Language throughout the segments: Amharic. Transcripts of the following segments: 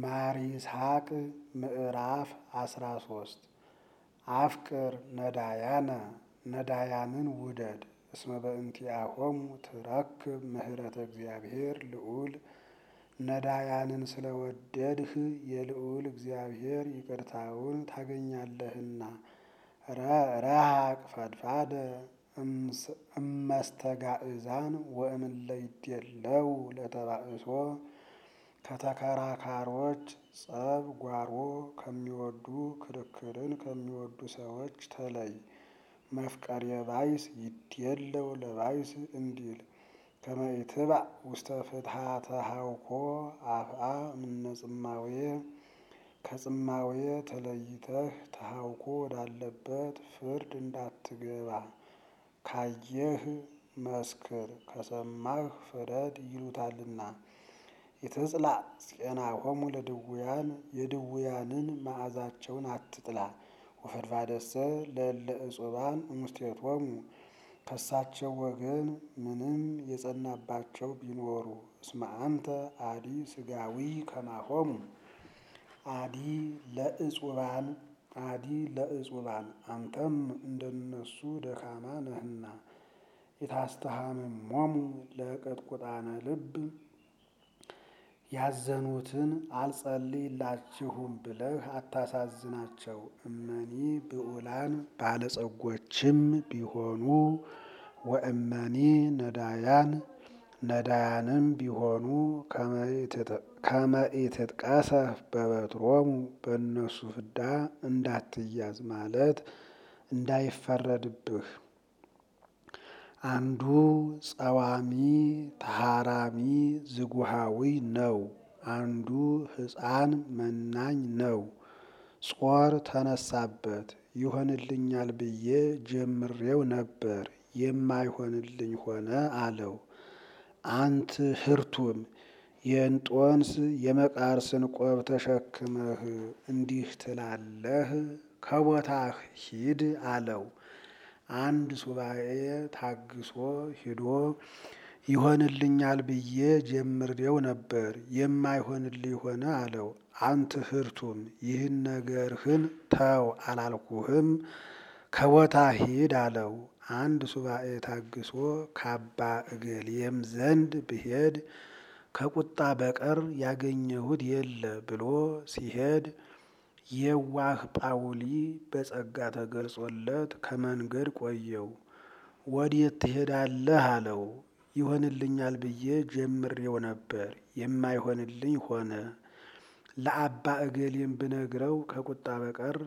ማር ይስሐቅ ምዕራፍ 13 አፍቅር ነዳያነ ነዳያንን ውደድ እስመ በእንቲአሆሙ ትረክብ ምህረተ እግዚአብሔር ልዑል። ነዳያንን ስለወደድህ የልዑል እግዚአብሔር ይቅርታውን ታገኛለህና። ረሃቅ ፈድፋደ እመስተጋእዛን ወእምእለ ይዴለው ለተባእሶ። ከተከራካሮች ጸብ ጓሮ ከሚወዱ ክርክርን ከሚወዱ ሰዎች ተለይ። መፍቀሬ ባይስ ይዴለው ለባይስ እንዲል ከመ ኢትባእ ውስተ ፍትሐተ ሀውኮ አፍአ እምነ ጽማዌ። ከጽማዌ ተለይተህ ተሃውኮ ወዳለበት ፍርድ እንዳትገባ። ካየህ መስክር ከሰማህ ፍረድ ይሉታልና። ኢትጽላእ ፄናሆሙ ለድውያን የድውያንን መዓዛቸውን አትጥላ። ወፈድፋደሰ ለእለ እጹባን እሙስቴቶሙ ከሳቸው ወገን ምንም የጸናባቸው ቢኖሩ። እስመ አንተ አዲ ስጋዊ ከማሆሙ አዲ ለእጹባን አንተም እንደነሱ ደካማ ነህና። ኢታስተሃምሞሙ ለቅጥቁጣነ ልብ ያዘኑትን አልጸልይላችሁም ብለህ አታሳዝናቸው። እመኒ ብዑላን ባለጸጎችም ቢሆኑ ወእመኒ ነዳያንም ቢሆኑ ከመ ኢትጥቀሰፍ በበትሮሙ በእነሱ ፍዳ እንዳትያዝ ማለት እንዳይፈረድብህ። አንዱ ጸዋሚ ተሃራሚ ዝጉሃዊ ነው፣ አንዱ ሕፃን መናኝ ነው። ጾር ተነሳበት ይሆንልኛል ብዬ ጀምሬው ነበር የማይሆንልኝ ሆነ አለው። አንት ህርቱም የእንጦንስ የመቃርስን ቆብ ተሸክመህ እንዲህ ትላለህ? ከቦታህ ሂድ አለው። አንድ ሱባኤ ታግሶ ሂዶ ይሆንልኛል ብዬ ጀምሬው ነበር የማይሆንልኝ ሆነ አለው። አንት ህርቱም ይህን ነገርህን ተው አላልኩህም? ከቦታ ሂድ አለው። አንድ ሱባኤ ታግሶ ከአባ እገሌም ዘንድ ብሄድ ከቁጣ በቀር ያገኘሁት የለ ብሎ ሲሄድ የዋህ ጳውሊ በጸጋ ተገልጾለት ከመንገድ ቆየው። ወዴት ትሄዳለህ አለው። ይሆንልኛል ብዬ ጀምሬው ነበር የማይሆንልኝ ሆነ። ለአባ እገሌም ብነግረው ከቁጣ በቀር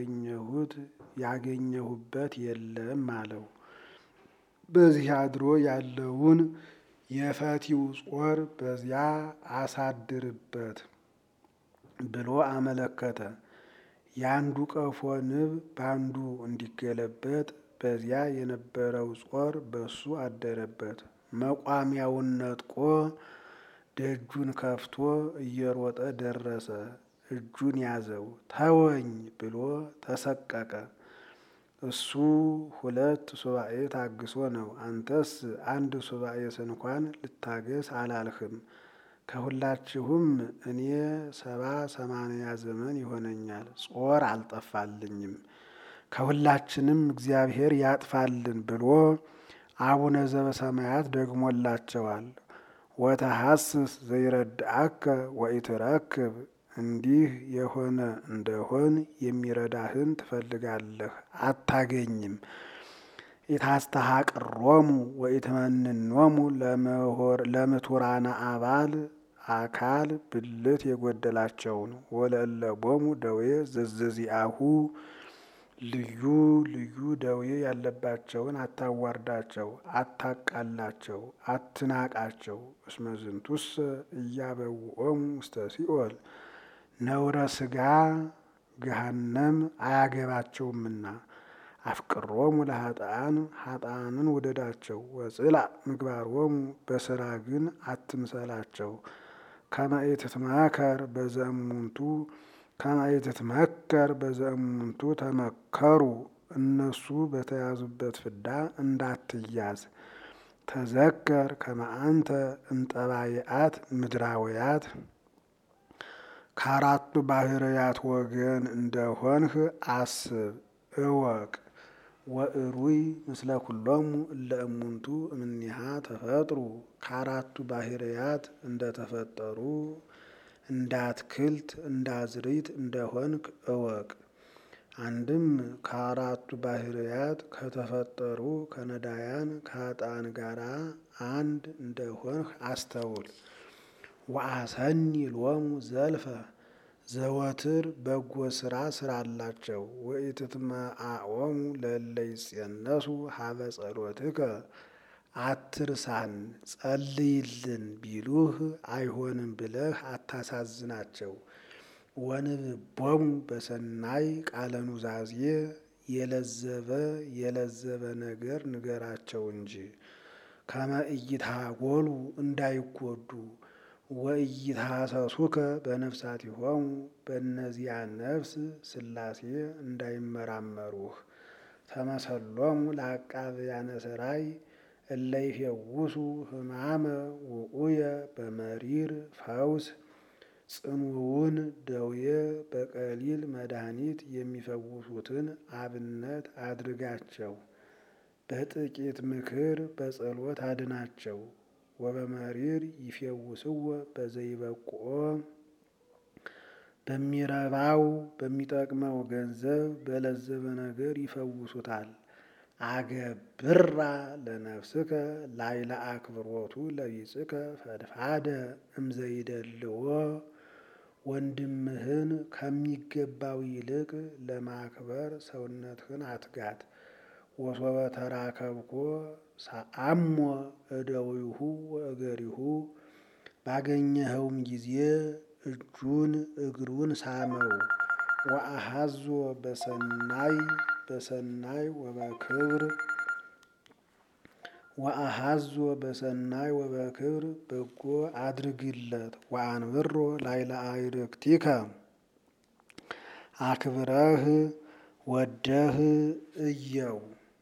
ያገኘሁበት የለም አለው። በዚህ አድሮ ያለውን የፈቲው ጾር በዚያ አሳድርበት ብሎ አመለከተ። የአንዱ ቀፎ ንብ በአንዱ እንዲገለበጥ በዚያ የነበረው ጾር በሱ አደረበት። መቋሚያውን ነጥቆ ደጁን ከፍቶ እየሮጠ ደረሰ። እጁን ያዘው። ተወኝ ብሎ ተሰቀቀ። እሱ 2 ሱባኤ ታግሶ ነው። አንተስ አንድ ሱባኤ ስንኳን ልታገስ አላልህም። ከሁላችሁም እኔ 70-80 ዘመን ይሆነኛል፣ ጾር አልጠፋልኝም። ከሁላችንም እግዚአብሔር ያጥፋልን ብሎ አቡነ ዘበሰማያት ደግሞላቸዋል። ወተሐስስ ዘይረድአከ ወኢትረክብ እንዲህ የሆነ እንደሆን የሚረዳህን ትፈልጋለህ አታገኝም። ኢታስተሐቅሮሙ ወኢትመንኖሙ ለምቱራነ አባል አካል ብልት የጎደላቸውን ወለእለቦሙ ደዌ ዘዘዚአሁ ልዩ ልዩ ደዌ ያለባቸውን አታዋርዳቸው፣ አታቃላቸው፣ አትናቃቸው። እስመ ዝንቱሰ እያበውኦሙ ውስተ ሲኦል ነውረ ሥጋ ገሃነም አያገባቸውምና። አፍቅሮሙ ለኃጥኣን ኃጥኣንን ውደዳቸው። ወጽላእ ምግባሮሙ በሥራ ግን አትምሰላቸው። ከመ ኢትትመከር በዘእሙንቱ ተመከሩ እነሱ በተያዙበት ፍዳ እንዳትያዝ። ተዘከር ከመ አንተ እምጠባይአት ምድራውያት ከአራቱ ባህርያት ወገን እንደሆንህ አስብ እወቅ። ወእሩይ ምስለ ኩሎሙ እለ እሙንቱ እምኔሃ ተፈጥሩ ከአራቱ ባህርያት እንደተፈጠሩ እንዳትክልት እንዳዝሪት እንደሆንክ እወቅ። አንድም ከአራቱ ባህርያት ከተፈጠሩ ከነዳያን ከኃጥአን ጋራ አንድ እንደሆንህ አስተውል። ወአሰኒ ሎሙ ዘልፈ ዘወትር በጎ ስራ ስራላቸው። ወኢትትመዓኦሙ ለእለ ይጼነሱ ሀበ ጸሎትከ አትርሳን ጸልይልን ቢሉህ አይሆንም ብለህ አታሳዝናቸው። ወንብቦሙ በሰናይ ቃለ ኑዛዜ የለዘበ ነገር ንገራቸው እንጂ ከመ ኢይትሃጐሉ እንዳይጎዱ። ወኢይትሐሰሱከ በነፍሳቲሆሙ በእነዚያ ነፍስ ሥላሴ እንዳይመራመሩህ። ተመሰሎሙ ለዐቃብያነ ሠራይ እለ ይፌውሱ ሕማመ ውዑየ በመሪር ፈውስ ጽኑውን ደዌ በቀሊል መድኃኒት የሚፈውሱትን አብነት አድርጋቸው። በጥቂት ምክር በጸሎት አድናቸው። ወበመሪር ይፌውስዎ በዘይበቁኦ በሚረባው በሚጠቅመው ገንዘብ በለዘበ ነገር ይፈውሱታል። አገብራ ለነፍስከ ላይለ አክብሮቱ ለቢጽከ ፈድፋደ እምዘይደልዎ ወንድምህን ከሚገባው ይልቅ ለማክበር ሰውነትህን አትጋት። ወሶበ ተራከብኮ ሰአሞ እደዊሁ ወእገሪሁ ባገኘኸውም ጊዜ እጁን እግሩን ሳመው። ወአሃዞ በሰናይ ወበክብር በጎ አድርግለት። ወአንብሮ ላይለ አዕርክቲከ አክብረህ ወደህ እየው።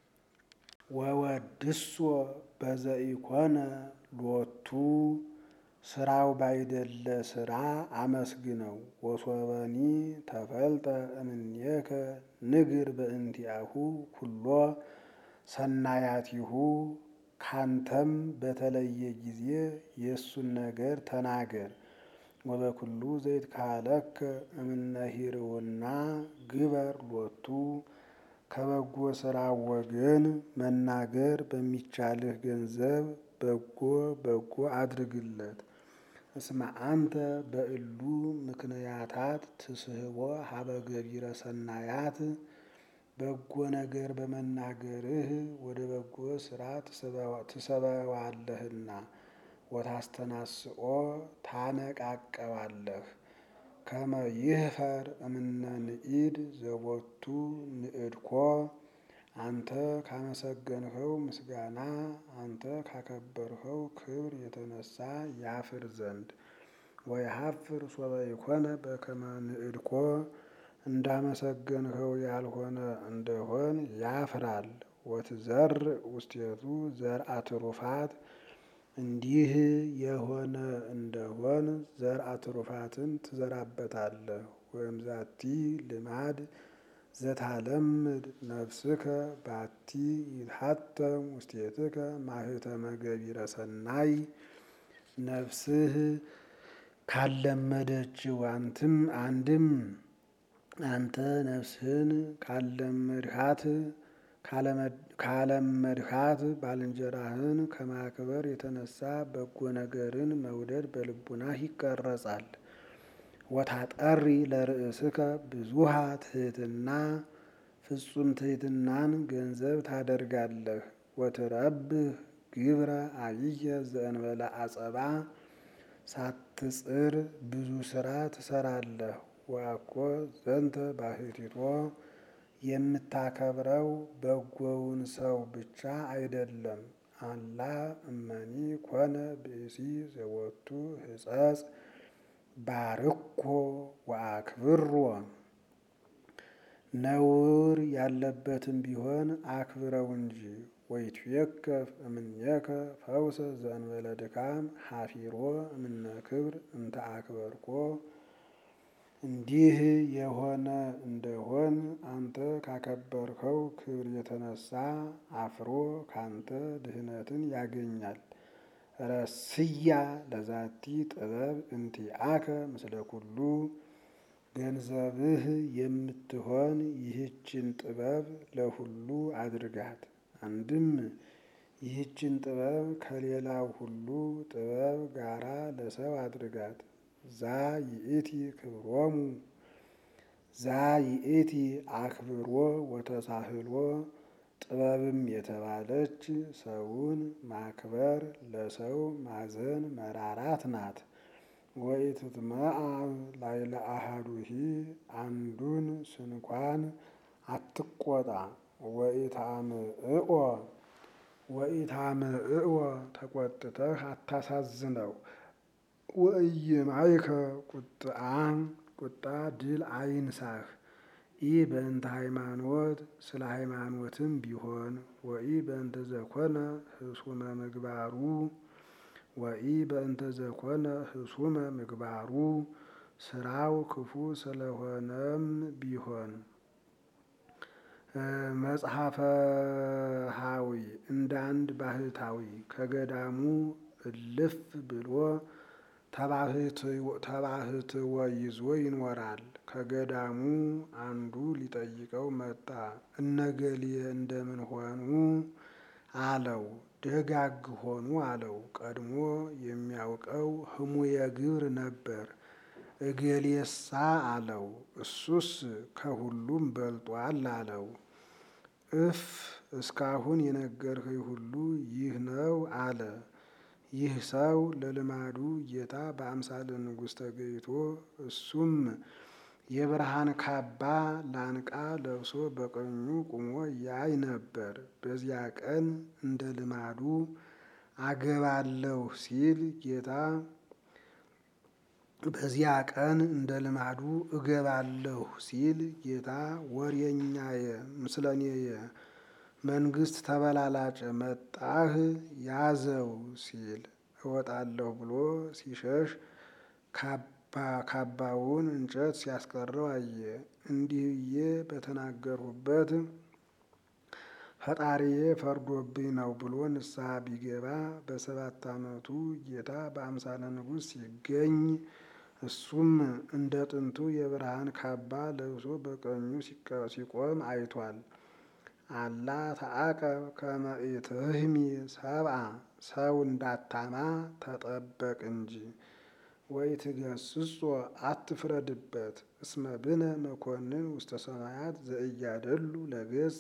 ወወድሶ በዘኢኮነ ሎቱ ስራው ባይደለ ስራ አመስግነው። ወሶበኒ ተፈልጠ እምኔከ ንግር በእንቲአሁ ኩሎ ሰናያቲሁ ካንተም በተለየ ጊዜ የእሱን ነገር ተናገር። ወበኩሉ ዘይትካለከ እምነ ሂርውና ግበር ሎቱ ከበጎ ስራ ወገን መናገር በሚቻልህ ገንዘብ በጎ አድርግለት። እስመ አንተ በእሉ ምክንያታት ትስህቦ ሀበ ገቢረ ሰናያት በጎ ነገር በመናገርህ ወደ በጎ ስራ ትሰበዋለህና። ወታስተናስኦ ታነቃቀዋለህ። ከመ ይህፈር እምነ ንኢድ ዘቦቱ ንእድኮ አንተ ካመሰገንኸው ምስጋና አንተ ካከበርኸው ክብር የተነሳ ያፍር ዘንድ። ወይሀፍር ሶበ ይኮነ በከመ ንእድኮ እንዳመሰገንኸው ያልሆነ እንደሆን ያፍራል። ወትዘርእ ውስቴቱ ዘርአ ትሩፋት እንዲህ የሆነ እንደሆን ዘርአ ትሩፋትን ትዘራበታለህ። ወእምዛቲ ልማድ ዘታለምድ ነፍስከ ባቲ ይትሐተም ውስቴትከ ማህተመ ገቢረ ሰናይ ነፍስህ ካለመደችው አንድም አንተ ነፍስህን ካለመድሃት ባልንጀራህን ከማክበር የተነሳ በጎ ነገርን መውደድ በልቡናህ ይቀረጻል። ወታጠሪ ለርእስከ ብዙሃ ትሕትና ፍጹም ትሕትናን ገንዘብ ታደርጋለህ። ወትረብህ ግብረ አብየ ዘእንበለ አጸባ ሳትጽር ብዙ ስራ ትሰራለህ። ወአኮ ዘንተ ባሕቲቶ የምታከብረው በጎውን ሰው ብቻ አይደለም። አላ እመኒ ኮነ ብእሲ ዘወቱ ሕጸጽ ባርኮ ወአክብሮ ነውር ያለበትም ቢሆን አክብረው እንጂ። ወይትዌከፍ እምኔከ ፈውሰ ዘእንበለ ድካም ሀፊሮ እምነ ክብር እንተ አክበርኮ እንዲህ የሆነ እንደሆን አንተ ካከበርከው ክብር የተነሳ አፍሮ ካንተ ድህነትን ያገኛል። ረስያ ለዛቲ ጥበብ እንቲአከ ምስለ ኩሉ ገንዘብህ የምትሆን ይህችን ጥበብ ለሁሉ አድርጋት። አንድም ይህችን ጥበብ ከሌላው ሁሉ ጥበብ ጋራ ለሰው አድርጋት። ዛ ይእቲ ክብሮሙ ዛ ይእቲ አክብሮ ወተሳህሎ ጥበብም የተባለች ሰውን ማክበር ለሰው ማዘን መራራት ናት። ወኢትትመዓዕ ላዕለ አሐዱሂ አንዱን ስንኳን አትቆጣ። ወኢታምዕኦ ተቆጥተህ አታሳዝነው። ወኢይምዓከ ቁጣ ድል አይንሳህ። ኢ በእንተ ሃይማኖት ስለ ሃይማኖትም ቢሆን ወኢ በእንተ ዘኮነ ህሱመ ምግባሩ ወኢ በእንተ ዘኮነ ህሱመ ምግባሩ ስራው ክፉ ስለሆነም ቢሆን። መጽሐፈ ሀዊ እንደ አንድ ባህታዊ ከገዳሙ እልፍ ብሎ ተባህትዎ ይዞ ይኖራል። ከገዳሙ አንዱ ሊጠይቀው መጣ። እነገሌ እንደምን ሆኑ አለው። ደጋግ ሆኑ አለው። ቀድሞ የሚያውቀው ህሙየ ግብር ነበር። እገሌሳ አለው። እሱስ ከሁሉም በልጧል አለው። እስካሁን የነገርኸኝ ሁሉ ይህ ነው አለ። ይህ ሰው ለልማዱ ጌታ በአምሳለ ንጉሥ ተገይቶ እሱም የብርሃን ካባ ላንቃ ለብሶ በቀኙ ቁሞ ያይ ነበር። በዚያ ቀን እንደ ልማዱ አገባለሁ ሲል ጌታ እገባለሁ ሲል ጌታ ወሬኛየ ምስለኔየ መንግስት ተበላላጨ መጣህ ያዘው ሲል እወጣለሁ ብሎ ሲሸሽ ካባውን እንጨት ሲያስቀረው አየ። እንዲህ ብዬ በተናገርሁበት ፈጣሪዬ ፈርዶብኝ ነው ብሎ ንስሐ ቢገባ በ7 ዓመቱ ጌታ በአምሳለ ንጉሥ ሲገኝ እሱም እንደ ጥንቱ የብርሃን ካባ ለብሶ በቀኙ ሲቆም አይቷል። አላ ተዐቀብ ከመ ኢትህሚ ሰብአ ሰው እንዳታማ ተጠበቅ እንጂ። ወኢትገሥጾ አትፍረድበት። እስመ ብነ መኮንን ውስተ ሰማያት ዘኢያደሉ ለገጽ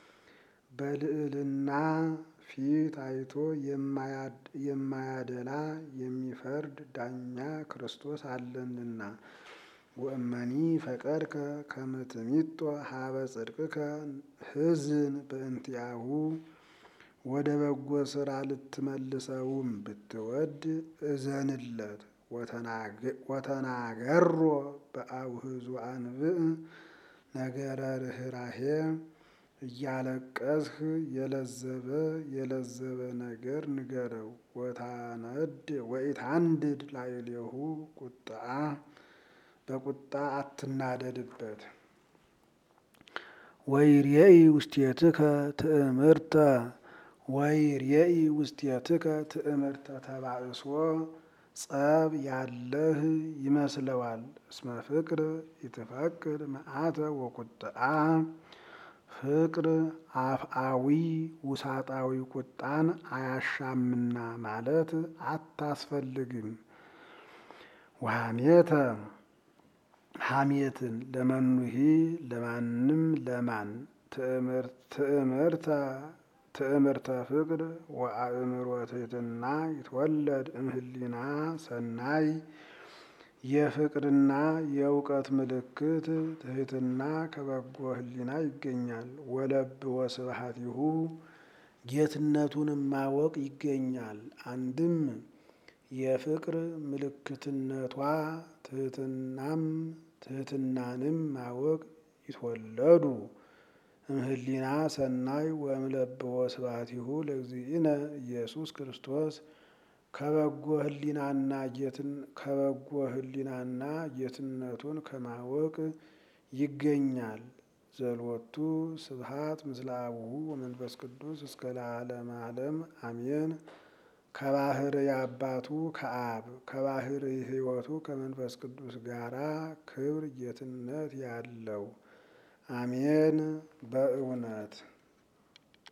በልዕልና ፊት አይቶ የማያደላ የሚፈርድ ዳኛ ክርስቶስ አለንና። ወእመኒ ፈቀድከ ከመ ትሚጦ ሀበ ጽድቅከ ሕዝን በእንቲአሁ ወደ በጎ ስራ ልትመልሰውም ብትወድ እዘንለት። ወተናገሮ በአውህዙ አንብዕ ነገረ ርኅራኄ እያለቀስህ የለዘበ ነገር ንገረው። ወኢታንድድ ላዕሌሁ ቁጥአ በቁጣ አትናደድበት። ወይሬኢ ውስቴትከ ትእምርተ ተባእሶ ጸብ ያለህ ይመስለዋል። እስመ ፍቅር ይትፈቅድ መዓተ ወቁጥአ ፍቅር አፍአዊ ውሳጣዊ ቁጣን አያሻምና ማለት አታስፈልግም። ወሐሜተ ሐሜትን ለመኑሂ ለማንም ለማን ትእምርተ ፍቅር ወአእምሮ ትሕትና ይትወለድ እምህሊና ሰናይ የፍቅርና የእውቀት ምልክት ትሕትና ከበጎ ህሊና ይገኛል። ወለብወ ስብሐቲሁ ጌትነቱንም ማወቅ ይገኛል። አንድም የፍቅር ምልክትነቷ ትሕትናንም ማወቅ ይትወለዱ እምህሊና ሰናይ ወእምለብወ ስብሐቲሁ ለእግዚእነ ኢየሱስ ክርስቶስ ከበጎ ሕሊናና ጌትነቱን ከማወቅ ይገኛል። ዘልወቱ ስብሐት ምስለ አቡሁ ወመንፈስ ቅዱስ እስከ ለዓለመ ዓለም አሜን። ከባህርይ አባቱ ከአብ ከባህርይ ሕይወቱ ከመንፈስ ቅዱስ ጋራ ክብር ጌትነት ያለው አሜን። በእውነት